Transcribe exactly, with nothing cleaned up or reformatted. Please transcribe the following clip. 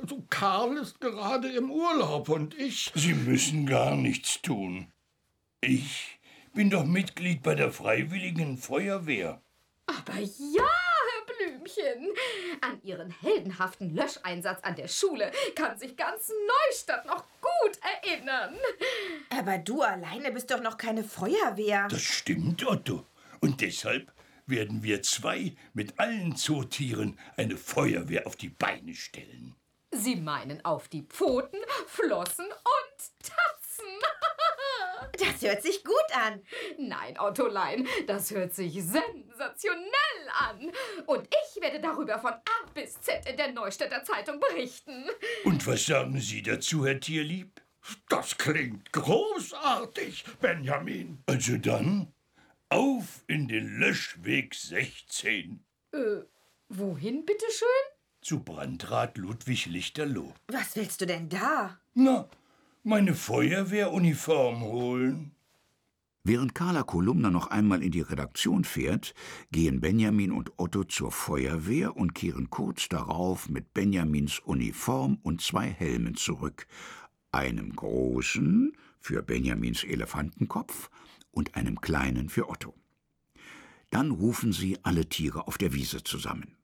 Also Karl ist gerade im Urlaub und ich... Sie müssen gar nichts tun. Ich bin doch Mitglied bei der Freiwilligen Feuerwehr. Aber ja, Herr Blümchen, an Ihren heldenhaften Löscheinsatz an der Schule kann sich ganz Neustadt noch gut erinnern. Aber du alleine bist doch noch keine Feuerwehr. Das stimmt, Otto. Und deshalb werden wir zwei mit allen Zootieren eine Feuerwehr auf die Beine stellen. Sie meinen auf die Pfoten, Flossen und Tatzen. Das hört sich gut an. Nein, Ottolein, das hört sich sensationell an. Und ich werde darüber von A bis Z in der Neustädter Zeitung berichten. Und was sagen Sie dazu, Herr Tierlieb? Das klingt großartig, Benjamin. Also dann, auf in den Löschweg sechzehn. Äh, wohin, bitteschön? Zu Brandrat Ludwig Lichterloh. Was willst du denn da? Na, meine Feuerwehruniform holen. Während Carla Kolumna noch einmal in die Redaktion fährt, gehen Benjamin und Otto zur Feuerwehr und kehren kurz darauf mit Benjamins Uniform und zwei Helmen zurück. Einem großen für Benjamins Elefantenkopf und einem kleinen für Otto. Dann rufen sie alle Tiere auf der Wiese zusammen.